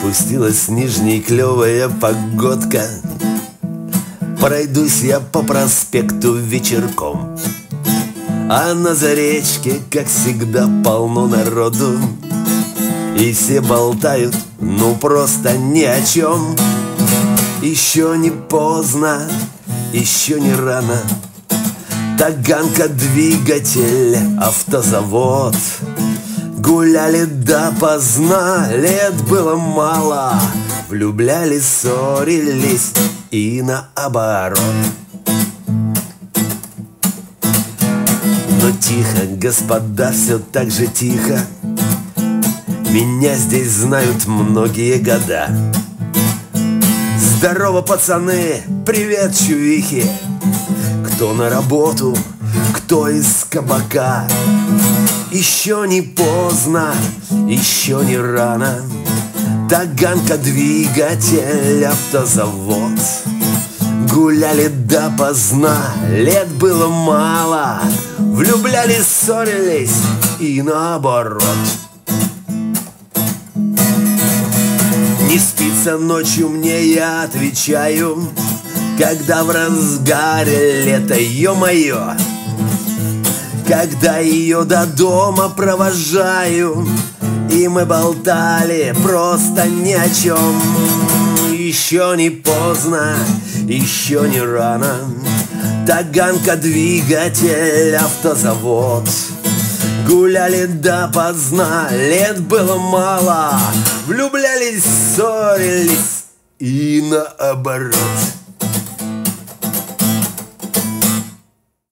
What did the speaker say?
Спустилась с нижней клевая погодка. Пройдусь я по проспекту вечерком, а на заречке, как всегда, полно народу. И все болтают, ну просто ни о чем. Еще не поздно, еще не рано. Таганка, двигатель, автозавод. Гуляли допоздна, лет было мало. Влюблялись, ссорились и наоборот. Но тихо, господа, все так же тихо. Меня здесь знают многие года. Здорово, пацаны, привет, чувихи. Кто на работу, кто из кабака. Еще не поздно, еще не рано. Таганка, двигатель, автозавод. Гуляли допоздна, лет было мало. Влюблялись, ссорились и наоборот. Не спится ночью мне, я отвечаю, когда в разгаре лета, ё-моё. Когда ее до дома провожаю, и мы болтали просто ни о чем. Еще не поздно, еще не рано. Таганка, двигатель, автозавод. Гуляли допоздна, лет было мало. Влюблялись, ссорились и наоборот.